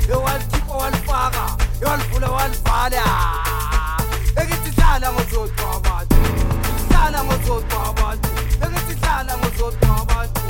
ewalikhipha walifaka ewalivula walivala ekithi hlala ngozodwa abantu hlala ngozodwa abantu ekithi hlala ngozodwa abantu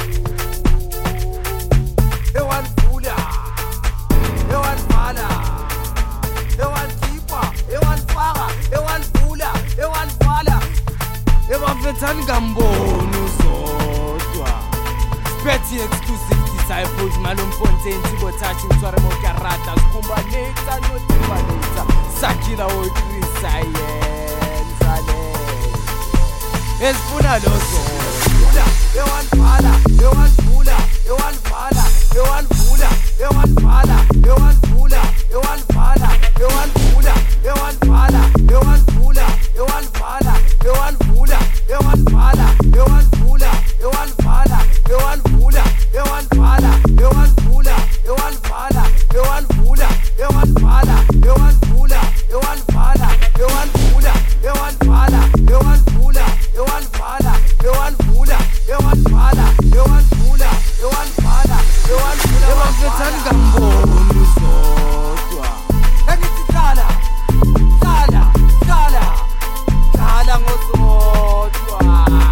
ewalivula ewalivala ewalikhipha ewalifaka ewalivula ewalivala ebafethani ngamboni uzodwa Petty exclusive disciples Malumfontein Tibo Tachi Mtware Mokarata Skumbaneta Notibaneta Sakila Oikrisa Yenzale Esfuna loso Ewalvala Ewalvula Ewalvala Ewalvula Ewalvala Ewalvula Ewalvala Ewalvula Ewalvala Ewalvula Ewalvala Ewalvula Ewalvala Ewalvula Ewalvala ewalivula ewalivala ewalivula ewalivala ewalivula ewalivala ewalivula ewalivala ewalivula ewalivala ewalivula ewalivala ewalivula ewalivala ewalivula ewalivala ewalivula ebafethani ngamboni uzodwa ekithi hlala hlala hlala hlala ngozodwa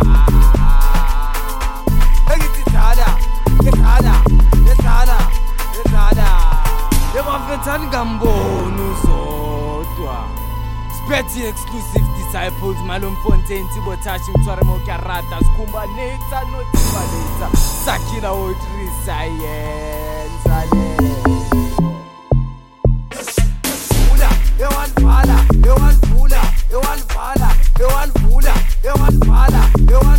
Ebafethani ngamboni uzodwa Petty exclusive disciples Malumfontein Tibo Tachi Mtware Mokarata Skumbaneta Notibaneta Sakila Oikrisa Yenzale Ewalvala Ewalvula Ewalvala Ewalvula Ewalvala